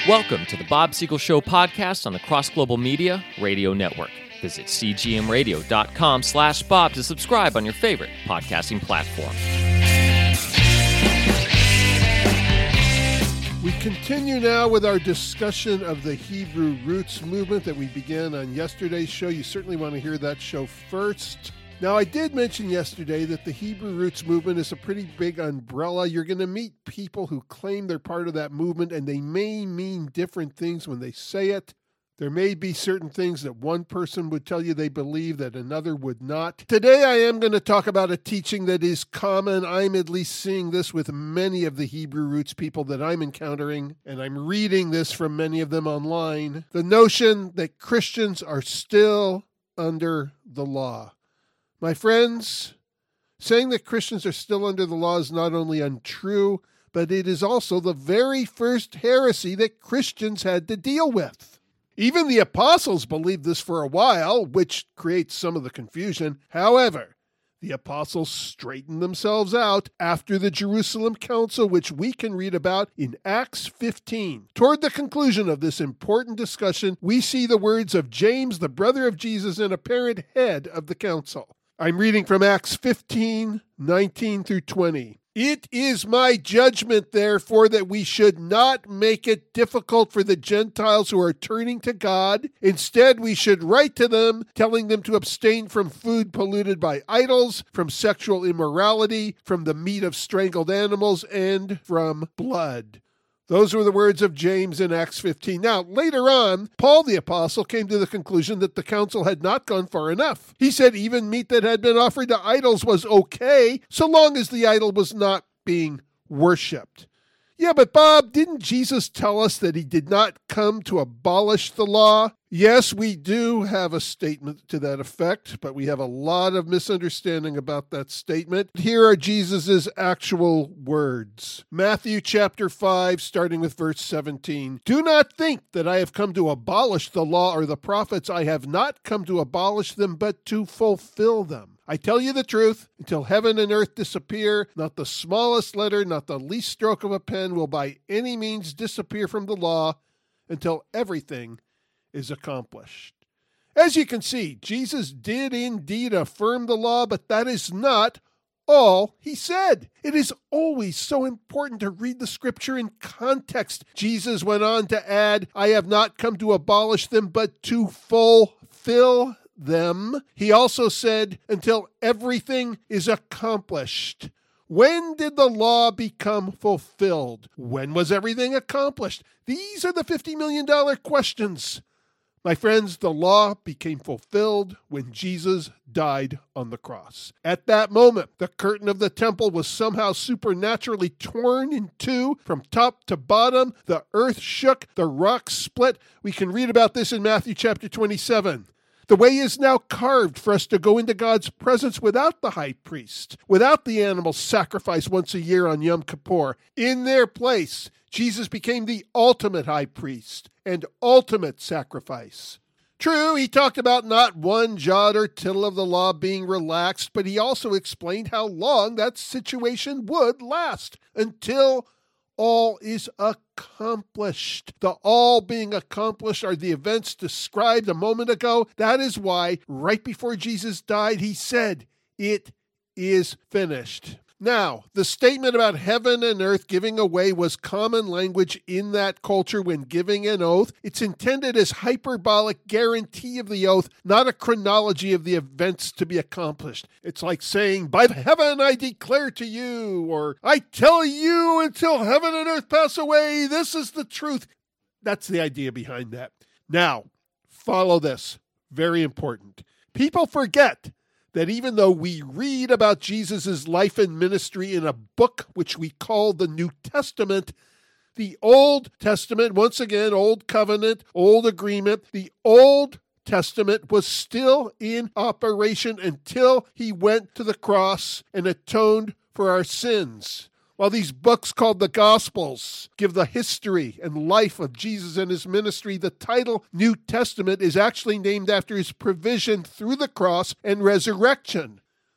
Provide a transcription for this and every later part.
Welcome to the Bob Siegel Show podcast on the Cross Global Media Radio Network. Visit cgmradio.com/Bob to subscribe on your favorite podcasting platform. We continue now with our discussion of the Hebrew Roots movement that we began on yesterday's show. You certainly want to hear that show first. Now, I did mention yesterday that the Hebrew Roots movement is a pretty big umbrella. You're going to meet people who claim they're part of that movement, and they may mean different things when they say it. There may be certain things that one person would tell you they believe that another would not. Today, I am going to talk about a teaching that is common. I'm at least seeing this with many of the Hebrew Roots people that I'm encountering, and I'm reading this from many of them online. The notion that Christians are still under the law. My friends, saying that Christians are still under the law is not only untrue, but it is also the very first heresy that Christians had to deal with. Even the apostles believed this for a while, which creates some of the confusion. However, the apostles straightened themselves out after the Jerusalem Council, which we can read about in Acts 15. Toward the conclusion of this important discussion, we see the words of James, the brother of Jesus and apparent head of the council. I'm reading from Acts 15, 19 through 20. It is my judgment, therefore, that we should not make it difficult for the Gentiles who are turning to God. Instead, we should write to them, telling them to abstain from food polluted by idols, from sexual immorality, from the meat of strangled animals, and from blood. Those were the words of James in Acts 15. Now, later on, Paul the Apostle came to the conclusion that the council had not gone far enough. He said even meat that had been offered to idols was okay, so long as the idol was not being worshipped. Yeah, but Bob, didn't Jesus tell us that he did not come to abolish the law? Yes, we do have a statement to that effect, but we have a lot of misunderstanding about that statement. Here are Jesus' actual words. Matthew chapter 5, starting with verse 17. Do not think that I have come to abolish the law or the prophets. I have not come to abolish them, but to fulfill them. I tell you the truth, until heaven and earth disappear, not the smallest letter, not the least stroke of a pen will by any means disappear from the law until everything is accomplished. As you can see, Jesus did indeed affirm the law, but that is not all he said. It is always so important to read the scripture in context. Jesus went on to add, I have not come to abolish them, but to fulfill them. He also said, until everything is accomplished. When did the law become fulfilled? When was everything accomplished? These are the $50 million questions. My friends, the law became fulfilled when Jesus died on the cross. At that moment, the curtain of the temple was somehow supernaturally torn in two from top to bottom. The earth shook, the rocks split. We can read about this in Matthew chapter 27. The way is now carved for us to go into God's presence without the high priest, without the animal sacrifice once a year on Yom Kippur. In their place, Jesus became the ultimate high priest and ultimate sacrifice. True, he talked about not one jot or tittle of the law being relaxed, but he also explained how long that situation would last until all is accomplished. The all being accomplished are the events described a moment ago. That is why, right before Jesus died, he said, it is finished. Now, the statement about heaven and earth giving away was common language in that culture when giving an oath. It's intended as hyperbolic guarantee of the oath, not a chronology of the events to be accomplished. It's like saying, by heaven I declare to you, or I tell you until heaven and earth pass away, this is the truth. That's the idea behind that. Now, follow this. Very important. People forget that even though we read about Jesus' life and ministry in a book which we call the New Testament, the Old Testament, once again, Old Covenant, Old Agreement, the Old Testament was still in operation until he went to the cross and atoned for our sins. While these books called the Gospels give the history and life of Jesus and his ministry, the title New Testament is actually named after his provision through the cross and resurrection.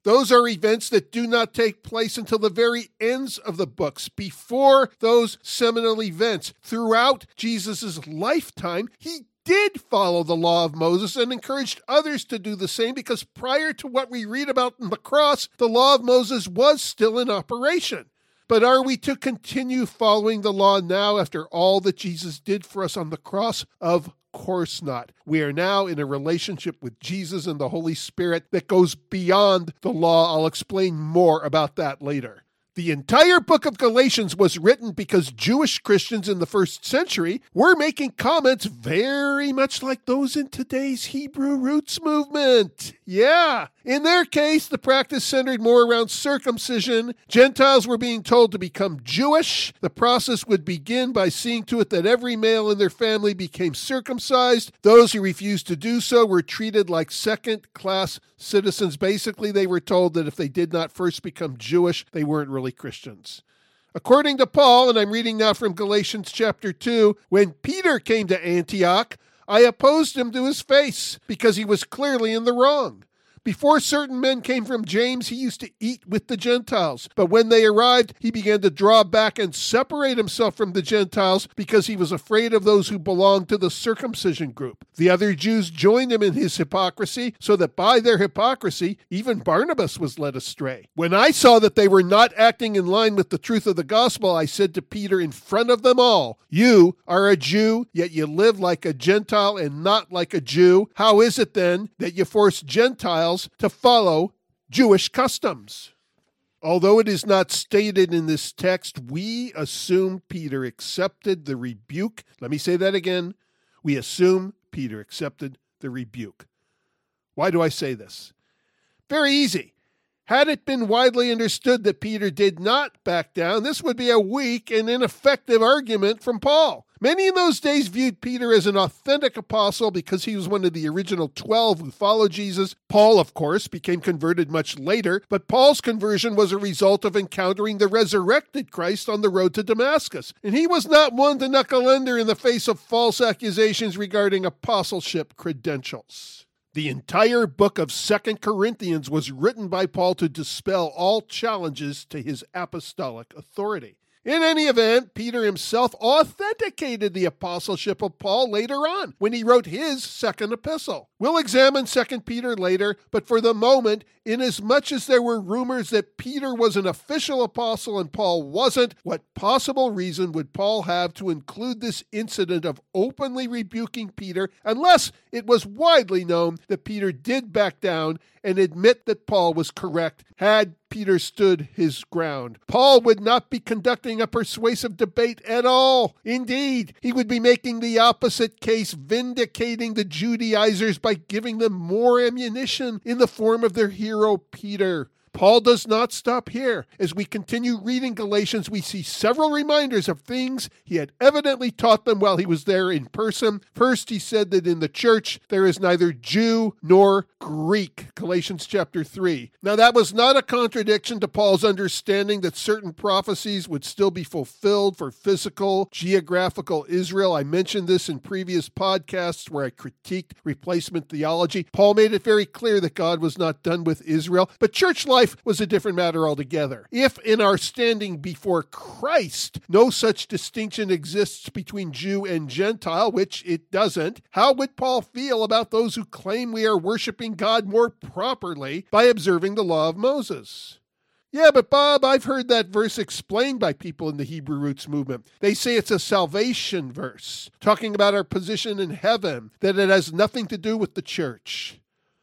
Those are events that do not take place until the very ends of the books. Before those seminal events, throughout Jesus' lifetime, he did follow the law of Moses and encouraged others to do the same, because prior to what we read about in the cross, the law of Moses was still in operation. But are we to continue following the law now after all that Jesus did for us on the cross? Of course not. We are now in a relationship with Jesus and the Holy Spirit that goes beyond the law. I'll explain more about that later. The entire book of Galatians was written because Jewish Christians in the first century were making comments very much like those in today's Hebrew Roots movement. Yeah. In their case, the practice centered more around circumcision. Gentiles were being told to become Jewish. The process would begin by seeing to it that every male in their family became circumcised. Those who refused to do so were treated like second-class citizens. Basically, they were told that if they did not first become Jewish, they weren't really Christians. According to Paul, and I'm reading now from Galatians chapter 2, when Peter came to Antioch, I opposed him to his face because he was clearly in the wrong. Before certain men came from James, he used to eat with the Gentiles. But when they arrived, he began to draw back and separate himself from the Gentiles because he was afraid of those who belonged to the circumcision group. The other Jews joined him in his hypocrisy, so that by their hypocrisy, even Barnabas was led astray. When I saw that they were not acting in line with the truth of the gospel, I said to Peter in front of them all, "You are a Jew, yet you live like a Gentile and not like a Jew. How is it then that you force Gentiles to follow Jewish customs?" Although it is not stated in this text, we assume Peter accepted the rebuke. Let me say that again. We assume Peter accepted the rebuke. Why do I say this? Very easy. Had it been widely understood that Peter did not back down, this would be a weak and ineffective argument from Paul. Many in those days viewed Peter as an authentic apostle because he was one of the original 12 who followed Jesus. Paul, of course, became converted much later, but Paul's conversion was a result of encountering the resurrected Christ on the road to Damascus. And he was not one to knuckle under in the face of false accusations regarding apostleship credentials. The entire book of 2 Corinthians was written by Paul to dispel all challenges to his apostolic authority. In any event, Peter himself authenticated the apostleship of Paul later on when he wrote his second epistle. We'll examine 2 Peter later, but for the moment, inasmuch as there were rumors that Peter was an official apostle and Paul wasn't, what possible reason would Paul have to include this incident of openly rebuking Peter unless it was widely known that Peter did back down and admit that Paul was correct had Peter stood his ground? Paul would not be conducting a persuasive debate at all. Indeed, he would be making the opposite case, vindicating the Judaizers by giving them more ammunition in the form of their hero Peter. Paul does not stop here. As we continue reading Galatians, we see several reminders of things he had evidently taught them while he was there in person. First, he said that in the church there is neither Jew nor Greek. Galatians chapter 3. Now, that was not a contradiction to Paul's understanding that certain prophecies would still be fulfilled for physical, geographical Israel. I mentioned this in previous podcasts where I critiqued replacement theology. Paul made it very clear that God was not done with Israel, but church life was a different matter altogether. If in our standing before Christ no such distinction exists between Jew and Gentile, which it doesn't, how would Paul feel about those who claim we are worshiping God more properly by observing the law of Moses? Yeah, but Bob, I've heard that verse explained by people in the Hebrew Roots movement. They say it's a salvation verse, talking about our position in heaven, that it has nothing to do with the church.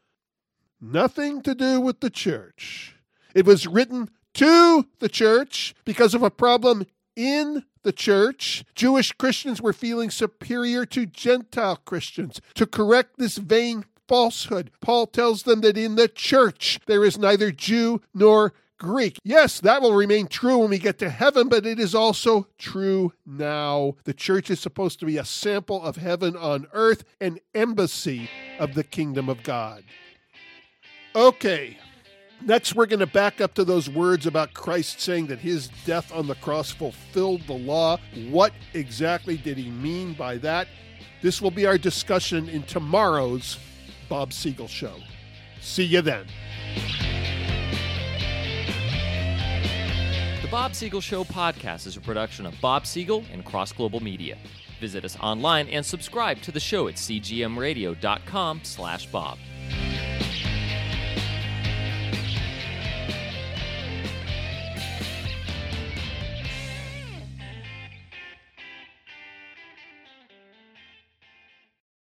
Nothing to do with the church. It was written to the church because of a problem in the church. Jewish Christians were feeling superior to Gentile Christians. To correct this vain falsehood, Paul tells them that in the church there is neither Jew nor Greek. Yes, that will remain true when we get to heaven, but it is also true now. The church is supposed to be a sample of heaven on earth, an embassy of the kingdom of God. Okay, next we're going to back up to those words about Christ saying that his death on the cross fulfilled the law. What exactly did he mean by that? This will be our discussion in tomorrow's Bob Siegel Show. See you then. Bob Siegel Show podcast is a production of Bob Siegel and Cross Global Media. Visit us online and subscribe to the show at cgmradio.com/Bob.